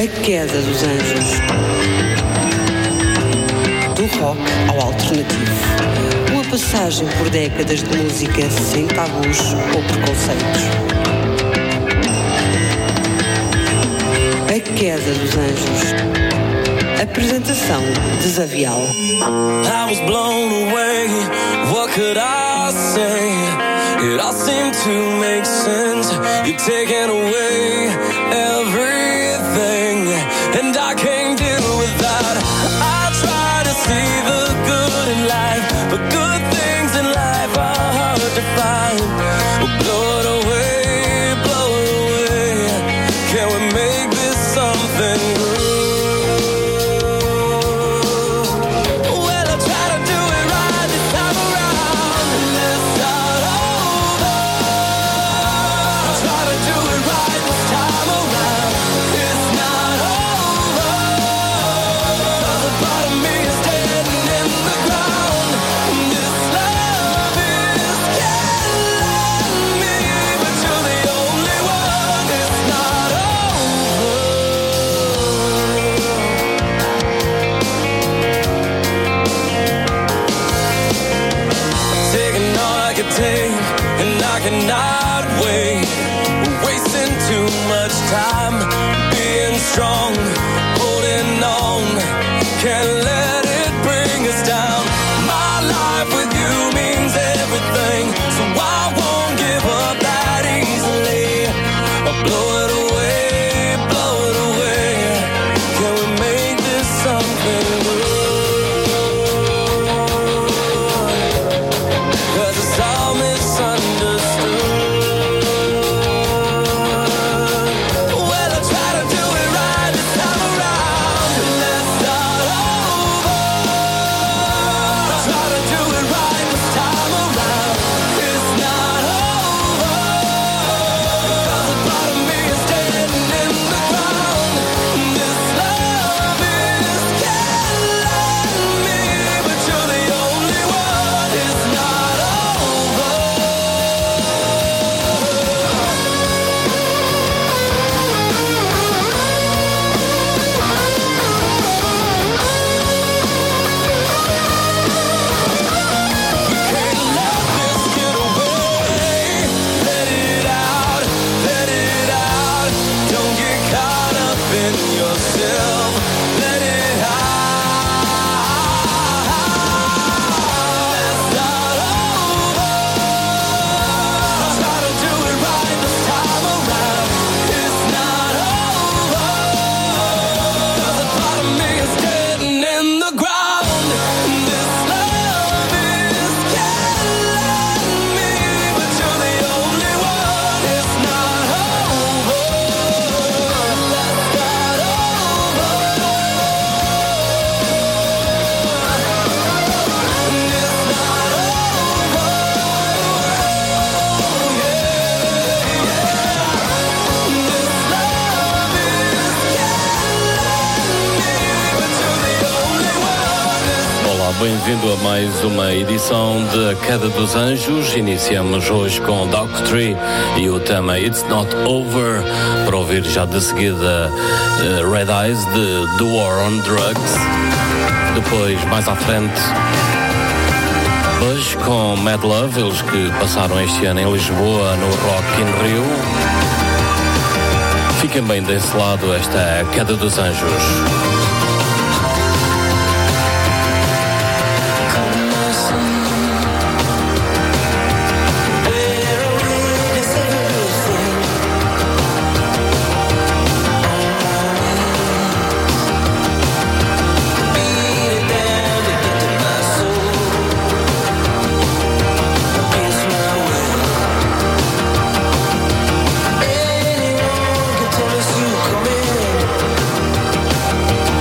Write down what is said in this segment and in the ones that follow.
A queda dos anjos. Do rock ao alternativo. Uma passagem por décadas de música sem tabus ou preconceitos. A queda dos anjos. Apresentação Desavial. I was blown away, what could I say? It all seemed to make sense. You've taken away everything, and I can't deal with that. I try to see the good in life, but good things in life are hard to find. Well, blow it away, can we make this something good? And I cannot wait. We're wasting too much time being strong, holding on. Can't let it bring us down. My life with you means everything, so I won't give up that easily. I'll blow it away, can we make this something good? 'Cause it's all misunderstood. Well, I try to do it right this time around. Let's start over. I try to do it right this time around. It's not over. 'Cause a part of me is dead and in the ground. This love is killing me, but you're the only one. It's not over. We can't let this get away. Let it out, let it out. Don't get caught up in yourself. Let it out. Let's start over. Try to do it right this time around. It's not over. 'Cause a part of me is dead and in the ground. This love is killing me, but you're the only one. It's not over. Let's start over. It's not Olá, bem-vindo a mais uma edição de A Queda dos Anjos. Iniciamos hoje com Doctrine e o tema It's Not Over, para ouvir já de seguida Red Eyes de The War on Drugs. Depois, mais à frente, Bush com Mad Love, eles que passaram este ano em Lisboa no Rock in Rio. Fiquem bem desse lado, esta é A Queda dos Anjos. anyone can tell us you come in.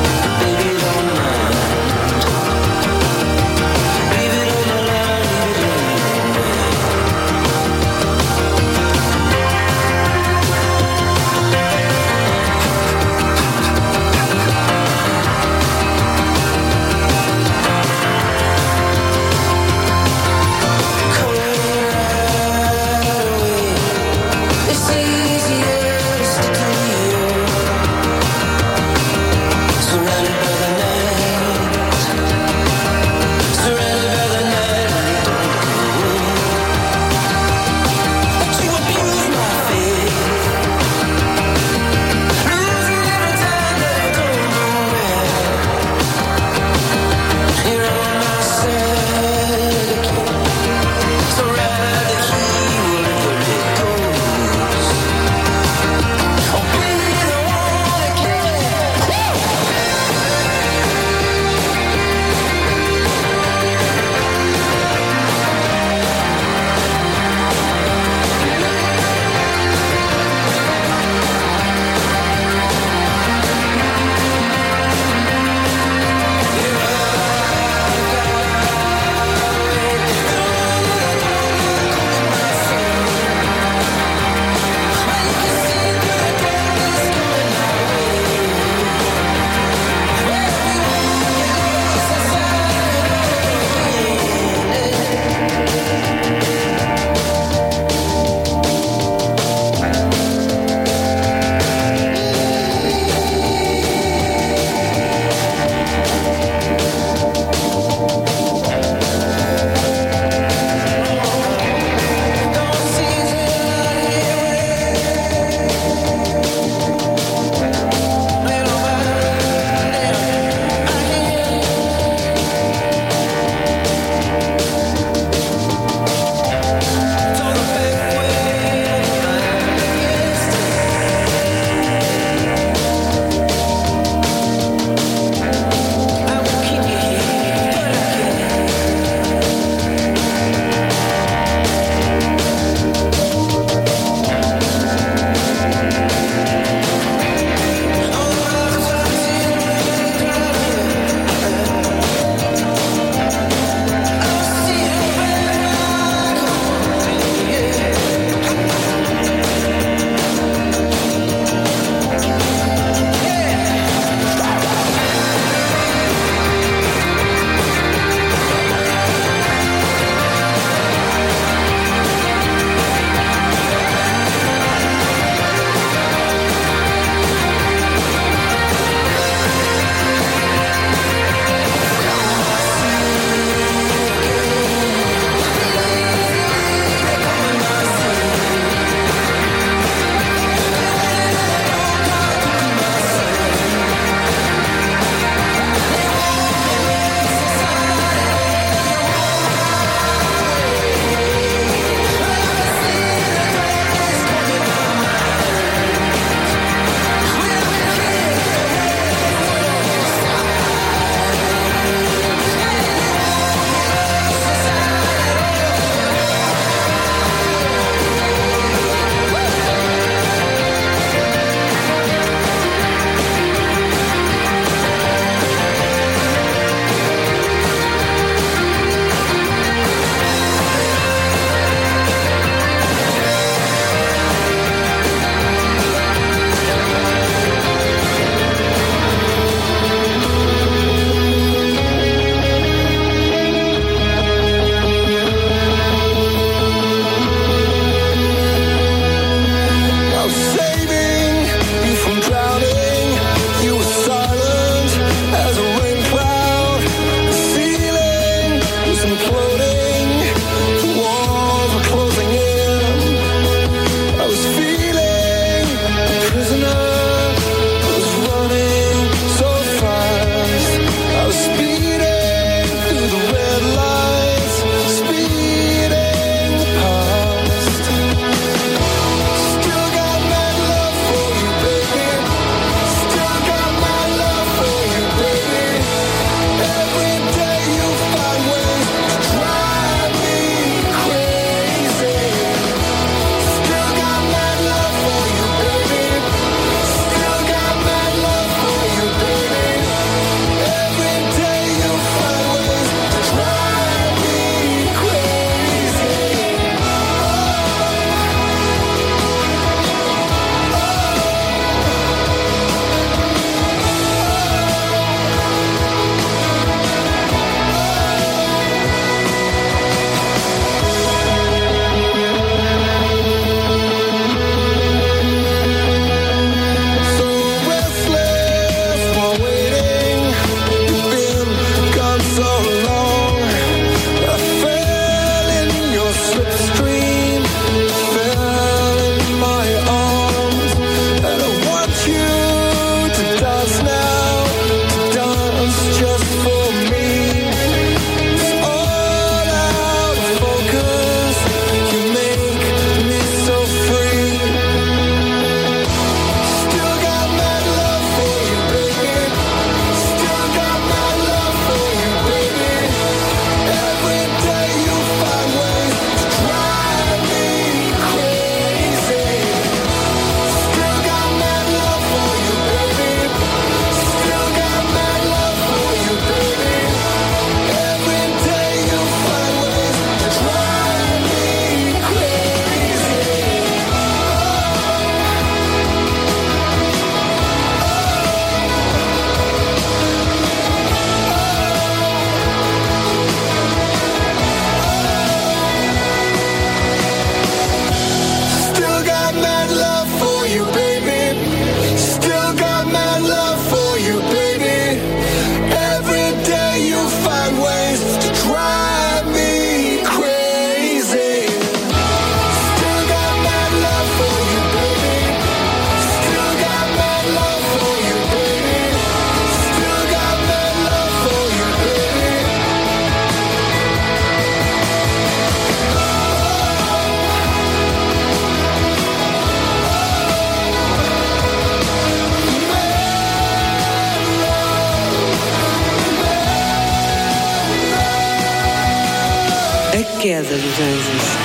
dos Anjos.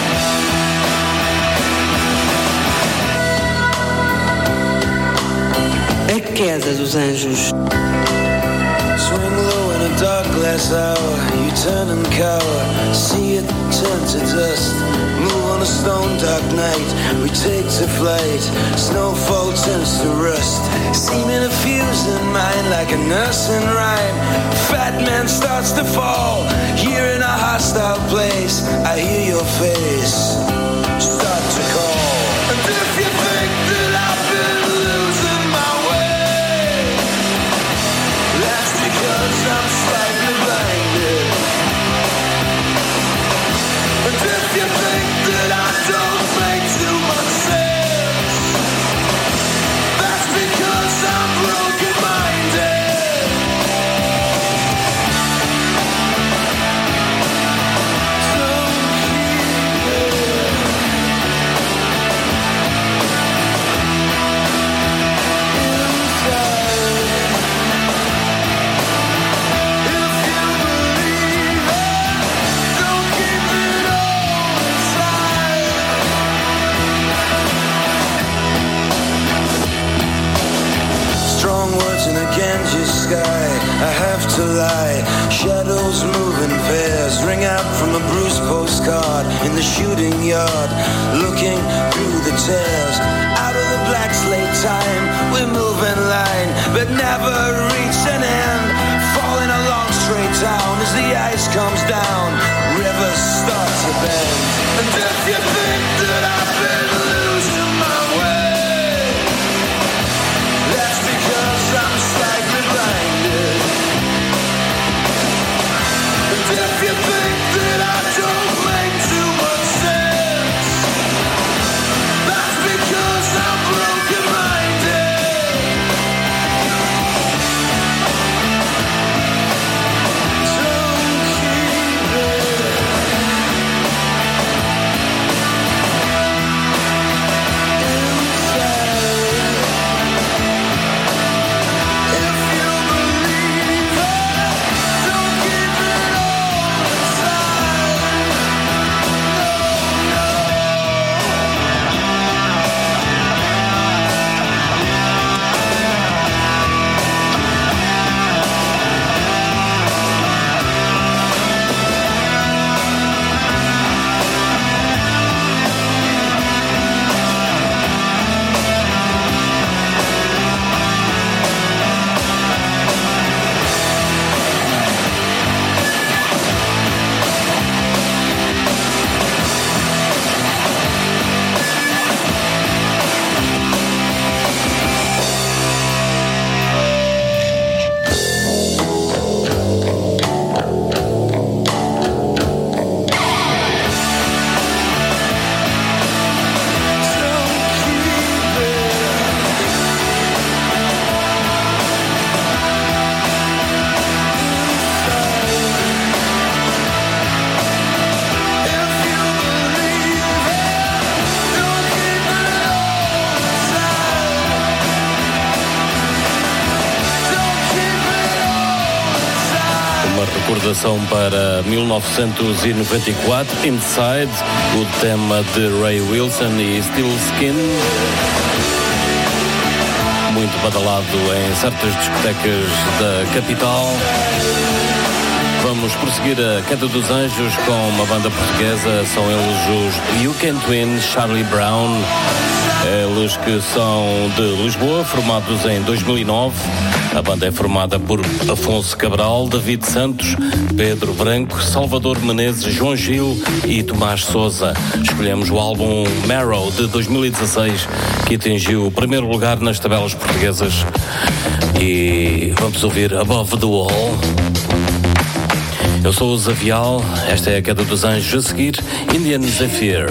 A Queda dos Anjos. Swing low in a dark glass hour, you turn and cower, see it turn to dust. Move on a stone dark night, we take to flight, snowfall turns to rust. Seeming to fuse in mind like a nursing rhyme. Fat man starts to fall, here in a hostile place, I hear your face start to call. And if you think that I've been losing my way, that's because I'm slightly blinded. And if you think that I don't make too much sense, that's because I'm broken-minded. Don't keep it sky, I have to lie. Shadows move in pairs, ring out from a bruised postcard in the shooting yard, looking through the tears. Out of the black slate time, we move in line, but never reach an end. Falling along straight down as the ice comes down, rivers start to bend. And if you think that I've been losing my way, that's because I'm slightly blinded. And if you think that I don't make too much sense, that's because I'm broken-minded. Don't keep it recordação para 1994, Inside, o tema de Ray Wilson e Steel Skin, muito badalado em certas discotecas da capital. Vamos prosseguir a Queda dos Anjos com uma banda portuguesa, são eles os UK Twins, Charlie Brown, eles que são de Lisboa, formados em 2009. A banda é formada por Afonso Cabral, David Santos, Pedro Branco, Salvador Menezes, João Gil e Tomás Sousa. Escolhemos o álbum Marrow de 2016, que atingiu o primeiro lugar nas tabelas portuguesas. E vamos ouvir Above the Wall. Eu sou o Zavial, esta é a Queda dos Anjos, a seguir Indian Zephyr.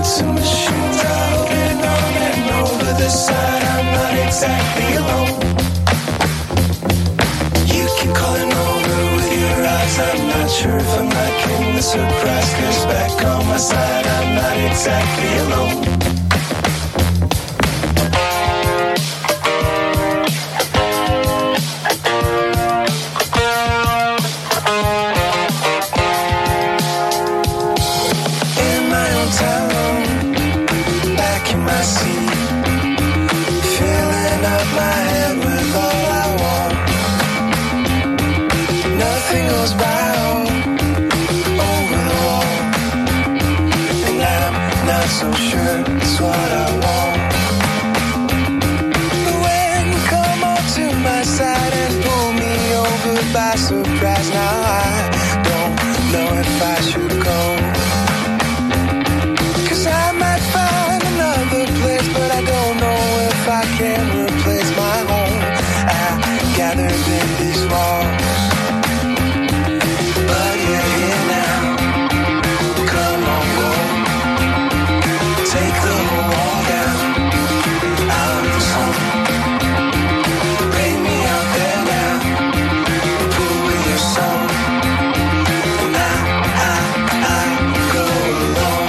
Exactly alone. sure if I'm not getting the surprise, 'cause back on my side I'm not exactly alone. So sure it's what I want. But when you come on to my side and pull me over by surprise, now I don't know if I should go. 'Cause I might find another place, but I don't know if I can replace my home. I gathered in these walls, but you're here now. Come on, go. Take the whole wall down, out of the sun. Bring me out there now, pull with your song. And now I go alone.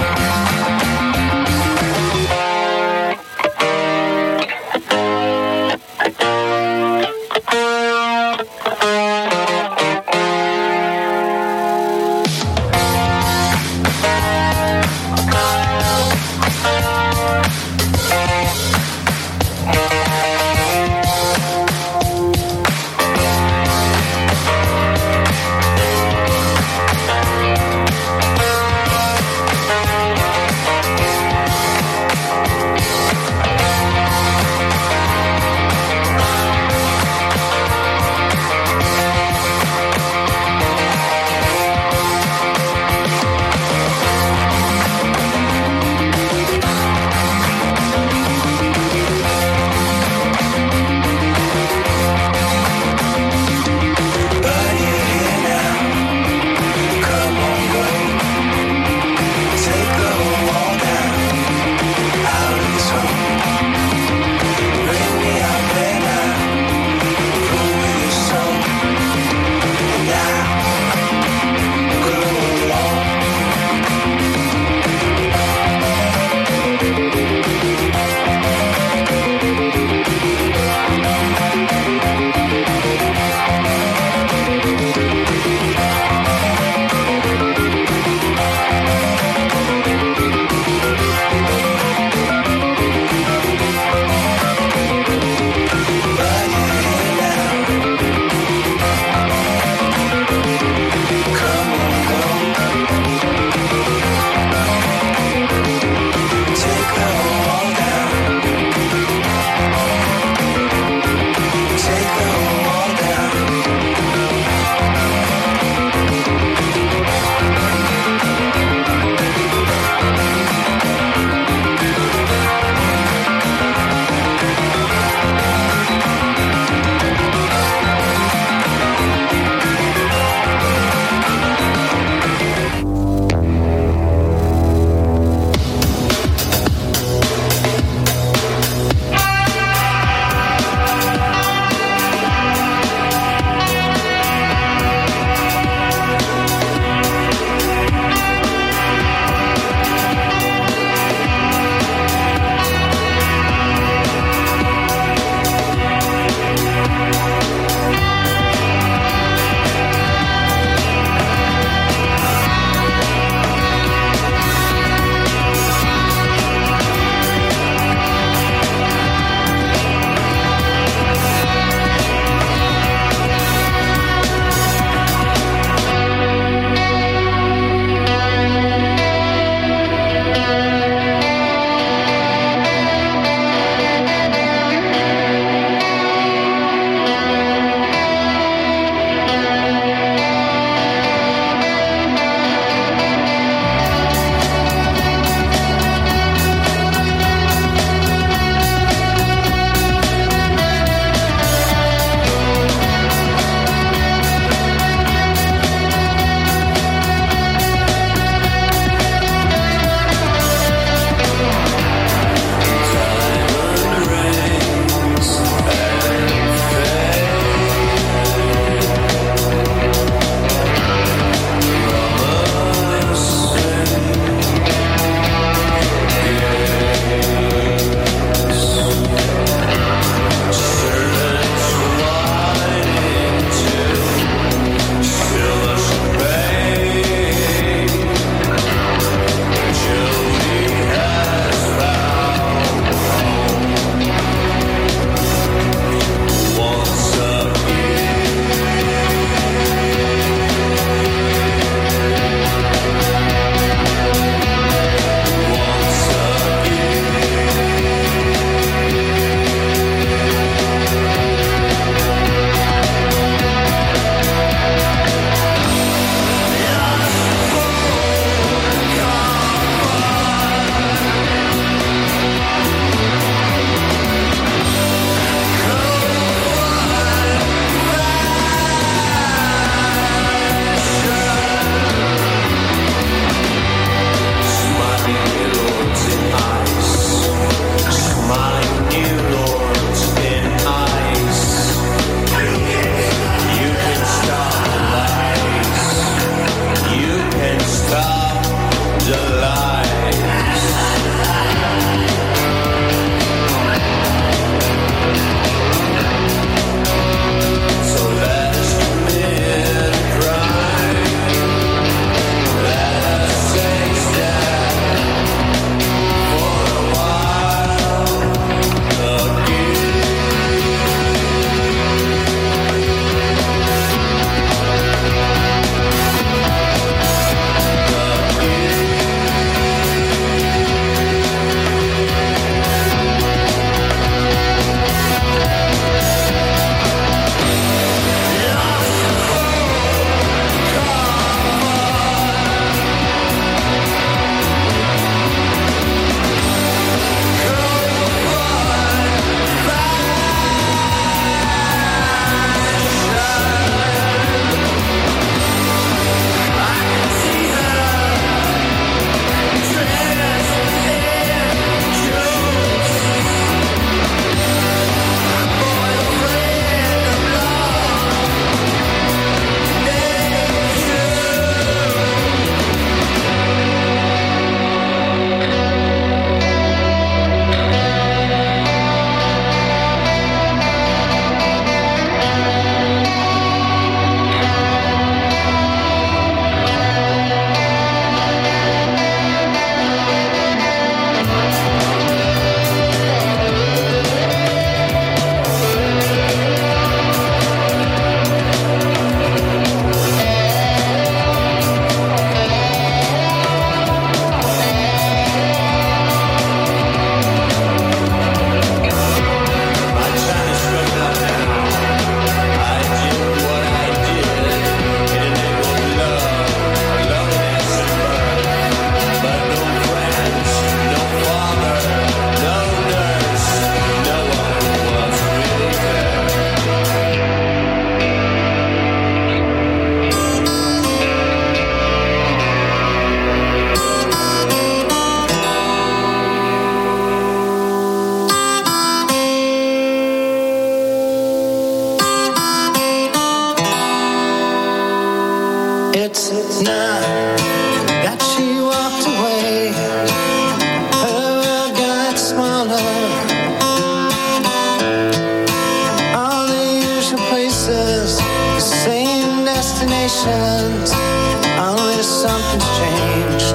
destinations, only something's changed.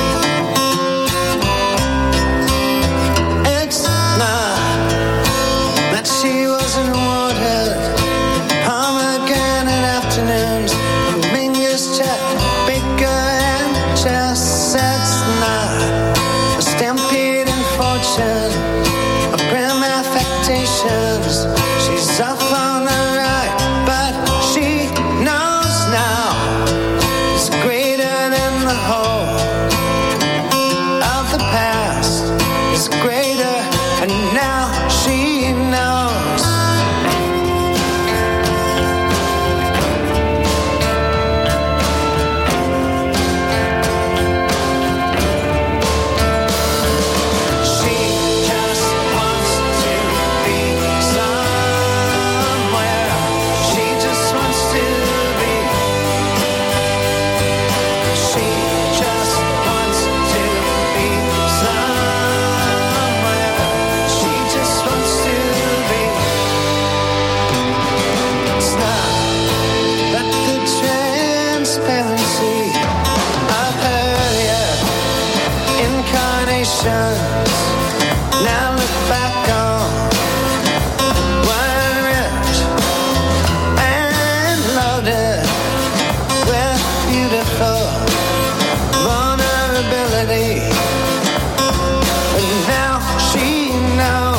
It's not that she wasn't wanted. Pomegranate afternoons, Mingus, Chet, Baker, and Chess. It's not a stampede in fortune, a grim affectations. She's off on the right, but she knows now it's greater than the whole of the past. It's greater, and now she knows. Now look back on one rich and loaded with beautiful vulnerability, and now she knows.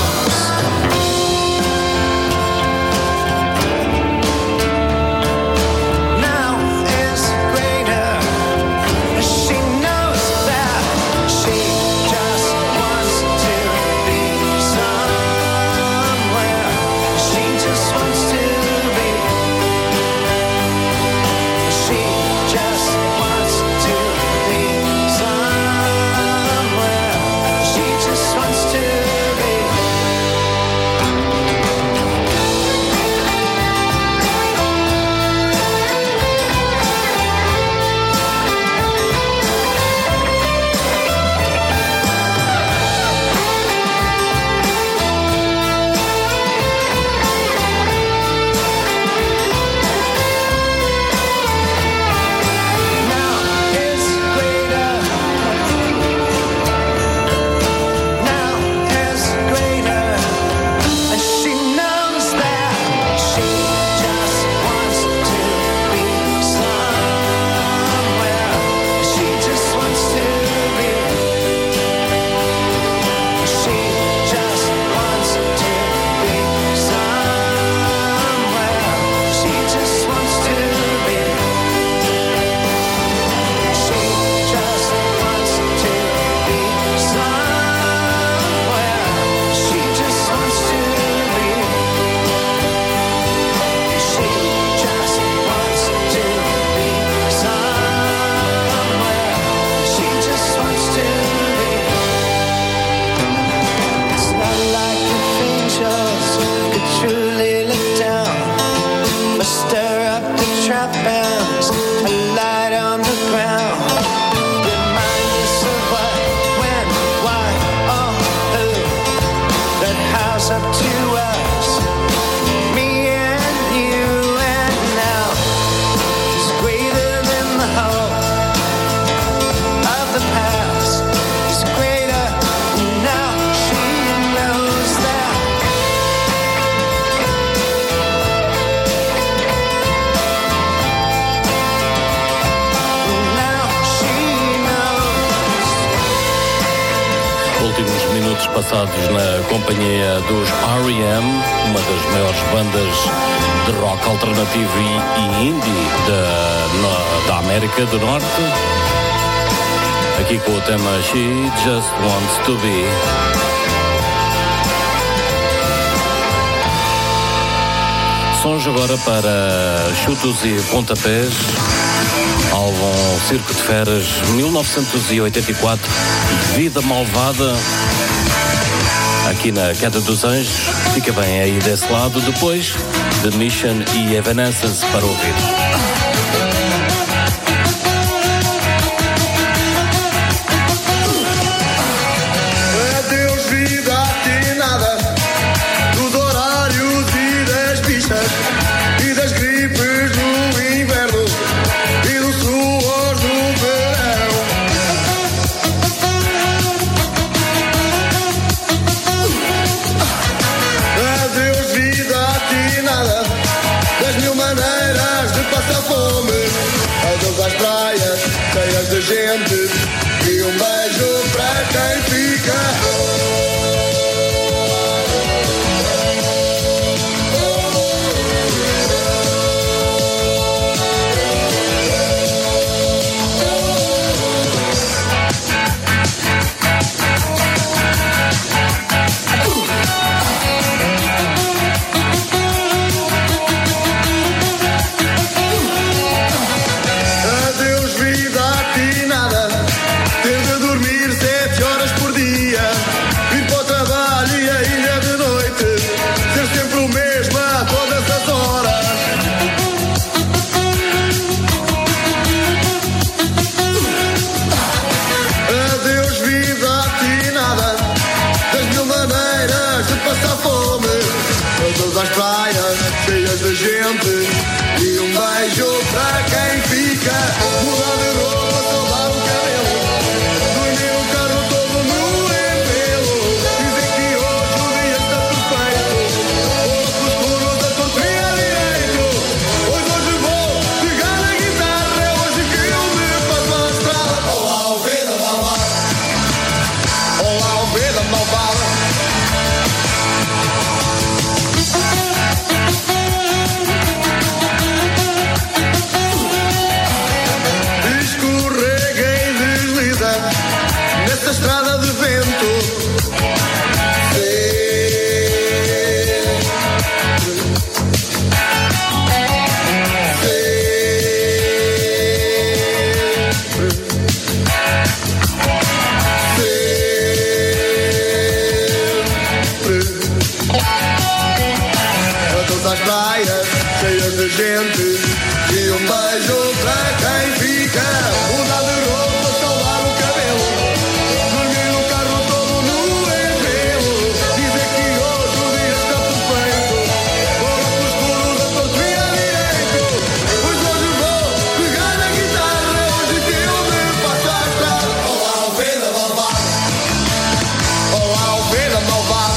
Passados na companhia dos R.E.M., uma das maiores bandas de rock alternativo e indie da América do Norte. Aqui com o tema She Just Wants to Be. Sons agora para chutos e pontapés. Álbum Circo de Feras, 1984, Vida Malvada. Aqui na Queda dos Anjos, fica bem aí desse lado. Depois, The Mission e Evanescence para ouvir. Adeus vida atinada dos horários e das bichas e das gripes no inverno. beijo para quem fica. Mudar de roupa, salvar o cabelo. Dormir no carro todo nu em pelo. Dizer que hoje o dia está perfeito. Óculos escuros da tortinha direito. Pois hoje vou pegar na guitarra. É hoje que eu me passo à estrada. Olá, ovelha malvada. Olá, ovelha malvada. Nessa estrada de vento, a todas as praias cheias de gente e um beijo para quem fica. Mudar de roupa, salvar o cabelo. Dormir no carro todo nu em pelo. Dizer que hoje o dia está perfeito. Óculos escuros da tortinha direito. Pois hoje vou pegar na guitarra. É hoje que eu me passo à estrada. Olá, ovelha malvada. Olá, ovelha malvada.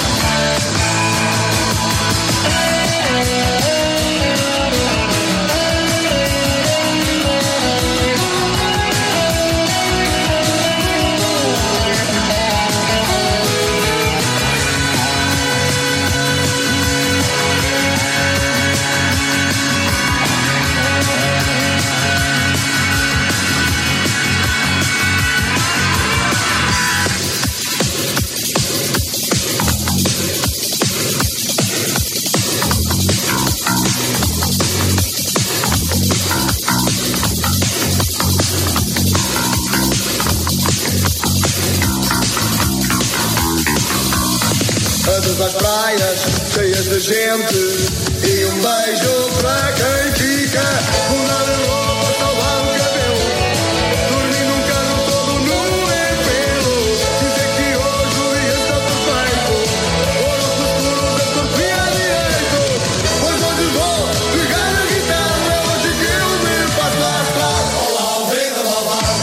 Todas as praias cheias de gente e um beijo para quem fica. Mudar de roupa, salvar o cabelo. Dormir num carro todo nu em pelo. Dizer que hoje o dia está perfeito. Óculos escuros da tortinha direito. Pois hoje vou pegar na guitarra. É hoje que eu me passo à estrada. Olá, ovelha malvada.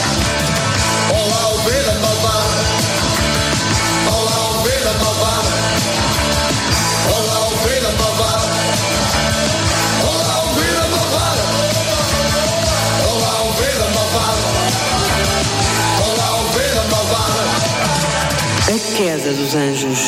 Olá, ovelha malvada. Olá, ovelha malvada. Olá, ovelha malvada. Olá, ovelha malvada. Olá, ovelha malvada. Olá, ovelha malvada. A queda dos anjos.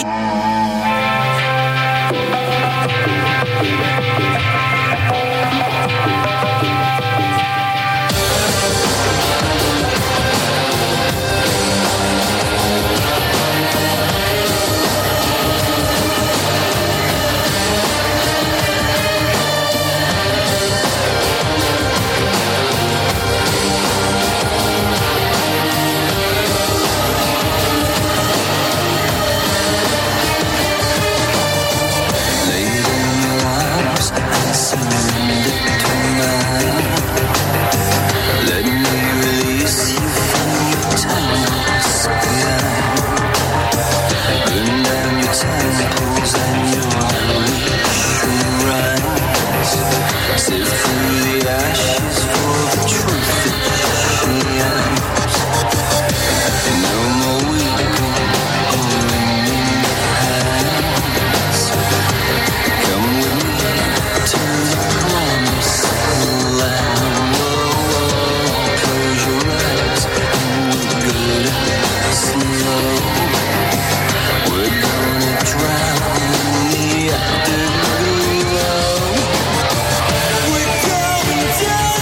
We're going down.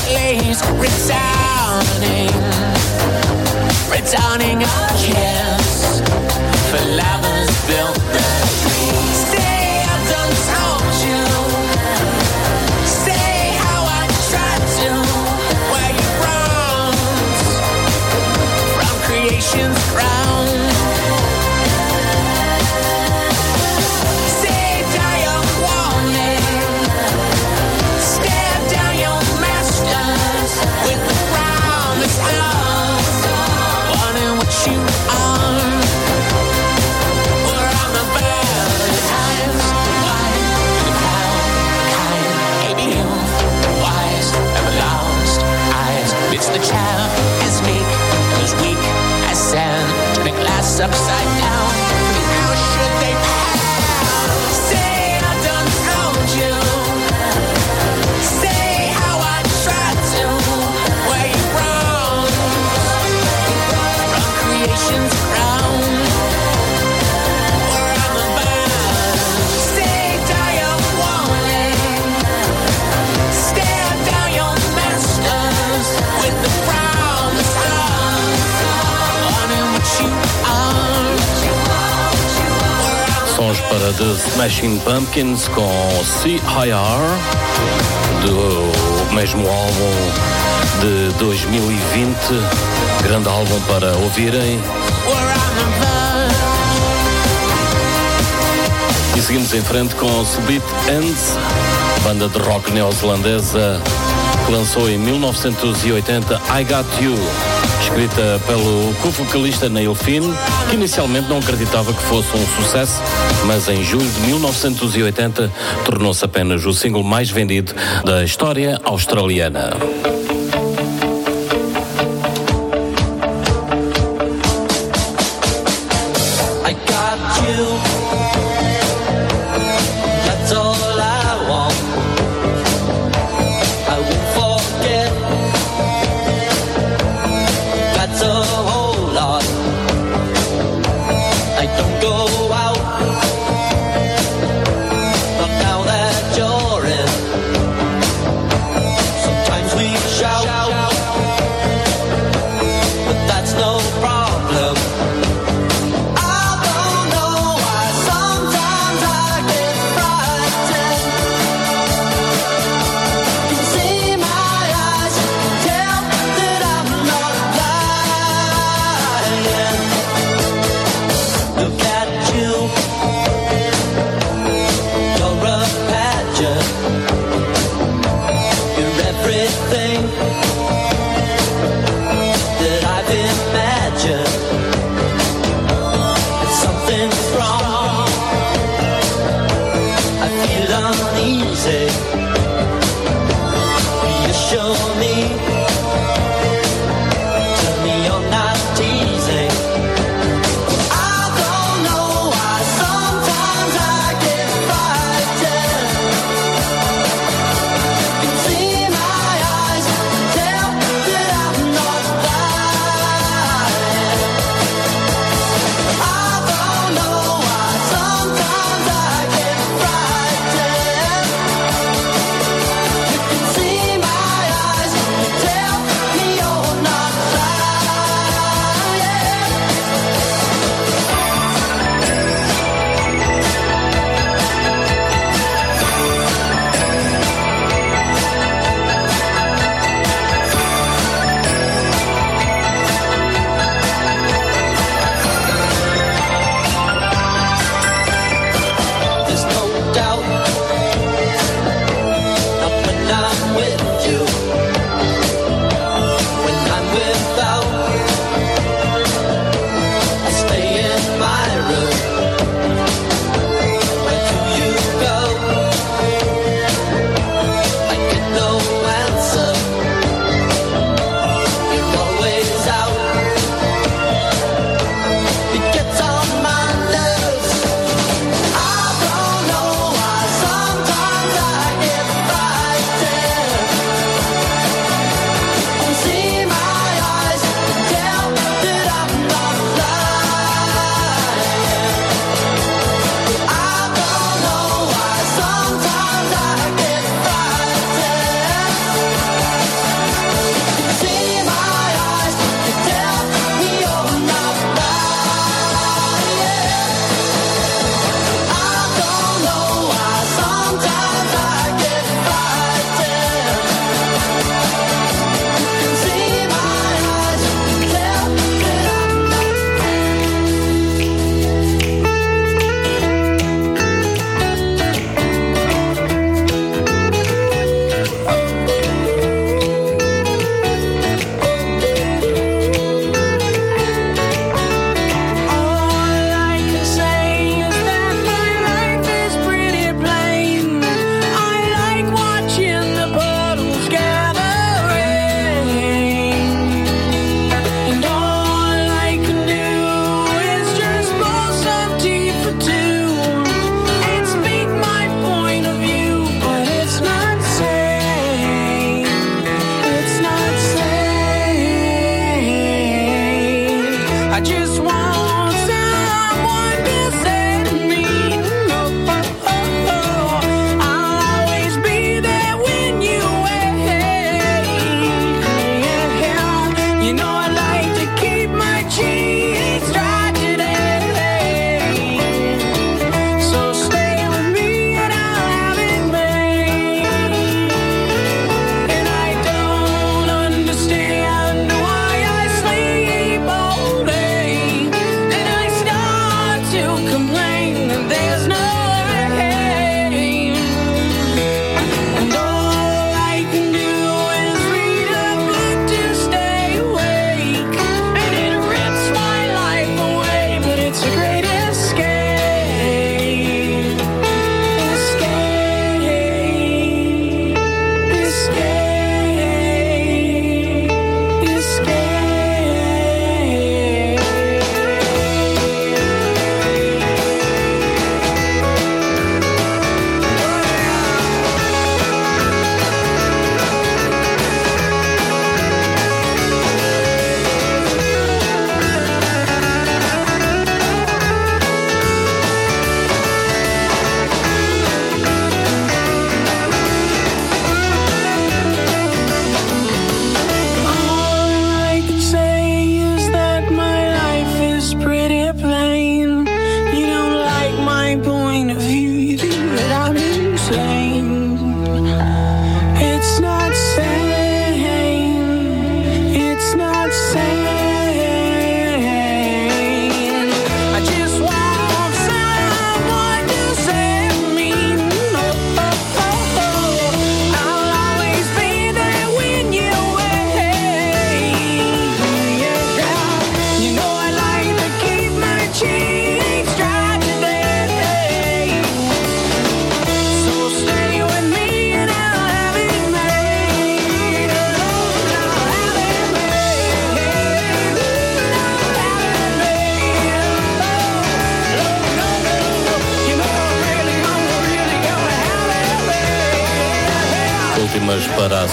lays returning a kiss for lovers built the dream. Say I've done told you, say how I tried to wear your bronze from creation's crown. Say die of warning, stare down your masters with the crown that's ours. Wanting what you are, we're on the bad times. Wide and how kind, maybe you wise, ever lost eyes. It's the child as meek, as weak as sand. Turn a glass upside down. How should they pass? Say I done told you. Say how I tried to wear you wrong. From creation's crown, we're on the band. Say die of warning, stare down your masters with the crown that's ours. Wanting what you are. Sons para The Smashing Pumpkins com CIR, do mesmo álbum de 2020, grande álbum para ouvirem. We're on the verge. E seguimos em frente com Split Enz, banda de rock neozelandesa que lançou em 1980 I Got You, escrita pelo co-vocalista Neil Finn, que inicialmente não acreditava que fosse um sucesso, mas em julho de 1980 tornou-se apenas o single mais vendido da história australiana. I got you. That's all I want. I won't forget. That's a whole lot. I don't go out. Not now that you're in. Sometimes we shout, but that's no problem.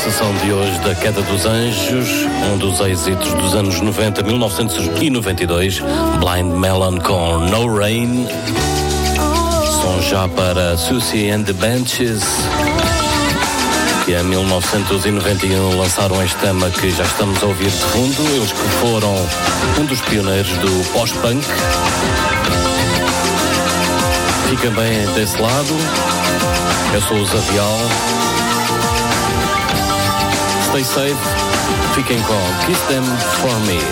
sessão de hoje da Queda dos Anjos, um dos êxitos dos anos 90, 1992, Blind Melon com No Rain, som já para Susie and the Benches, que em 1991 lançaram este tema que já estamos a ouvir de fundo, eles que foram um dos pioneiros do post-punk. Fiquem bem desse lado, eu sou o Zavial. Stay safe, fiquem com Kiss Them For Me.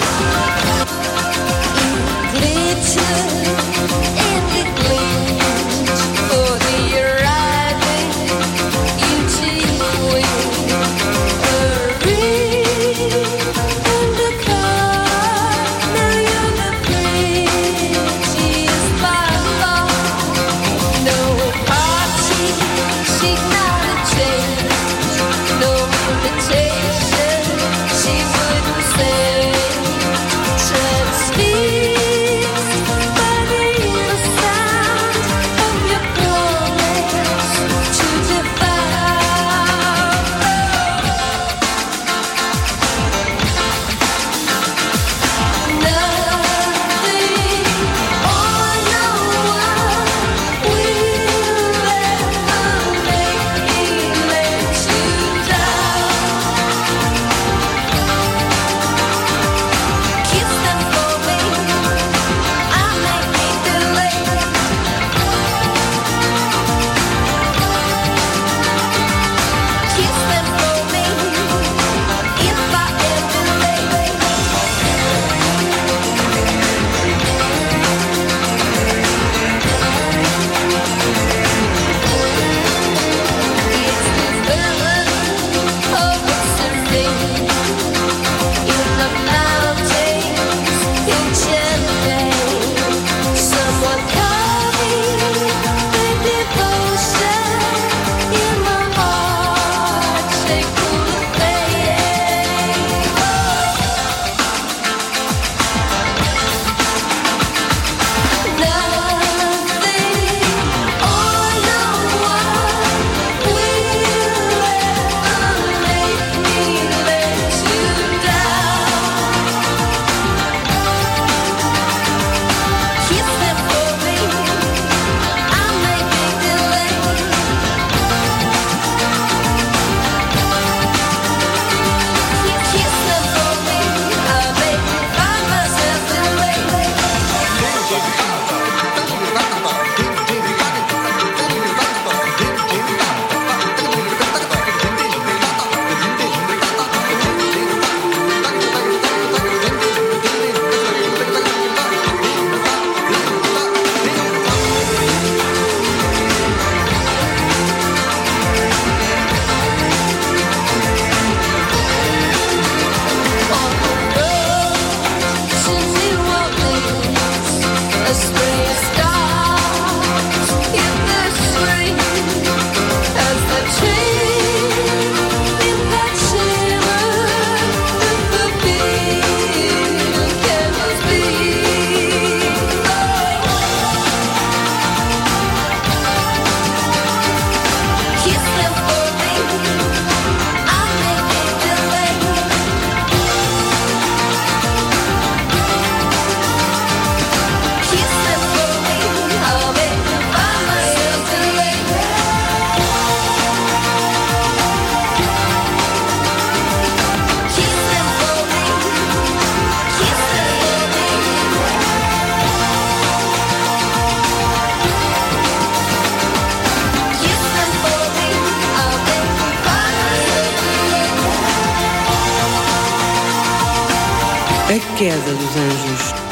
A Queda dos Anjos.